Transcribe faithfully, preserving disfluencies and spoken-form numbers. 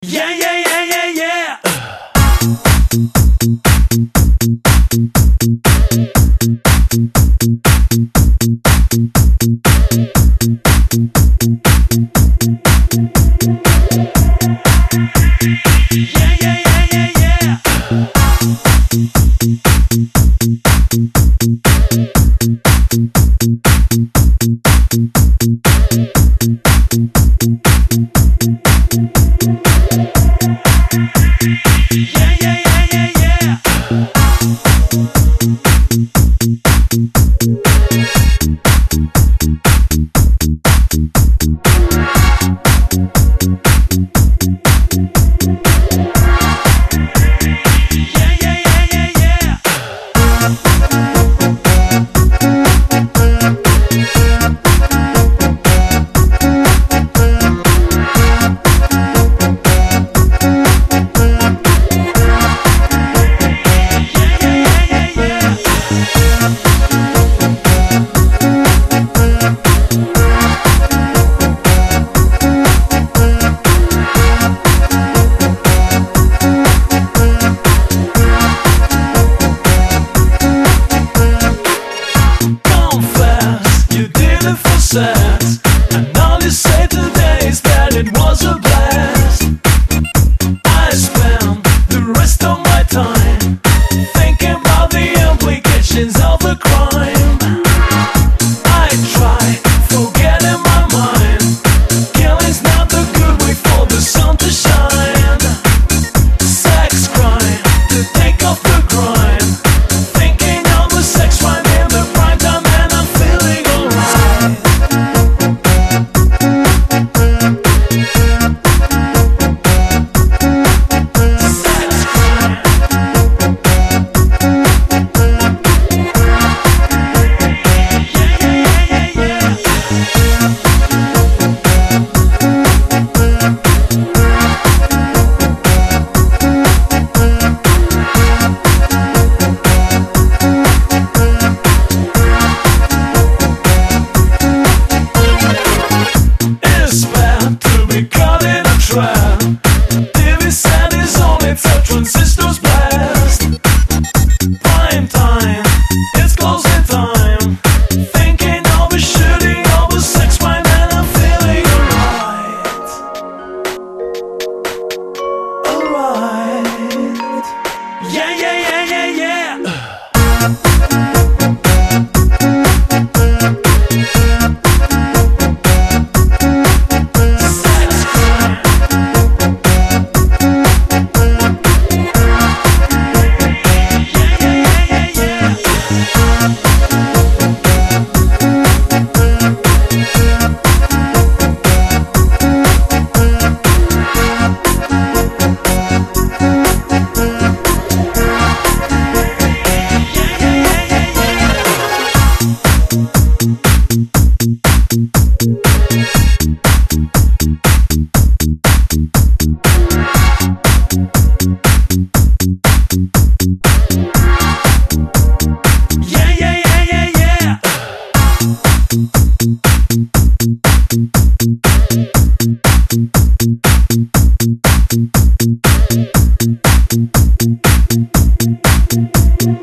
Yeah, yeah, yeah, yeah, yeah. Yeah, yeah, yeah, yeah, yeah. Yeah, yeah, yeah, yeah, yeah. And all you say today is that it was a blast. I spent the rest of my time thinking about the implications of a crime. I try forgetting my mind. Killing's not the good way for the sun to shine. Sex crime, to take off the grind. Thinking of a sex crime in the prime time, and I'm feeling alright. T V set is on its own transistor's blast. Prime time, it's closing time. Thinking of a shooting of a sex crime, and I'm feeling alright. Alright. Yeah, yeah, yeah, yeah, yeah. Thank you.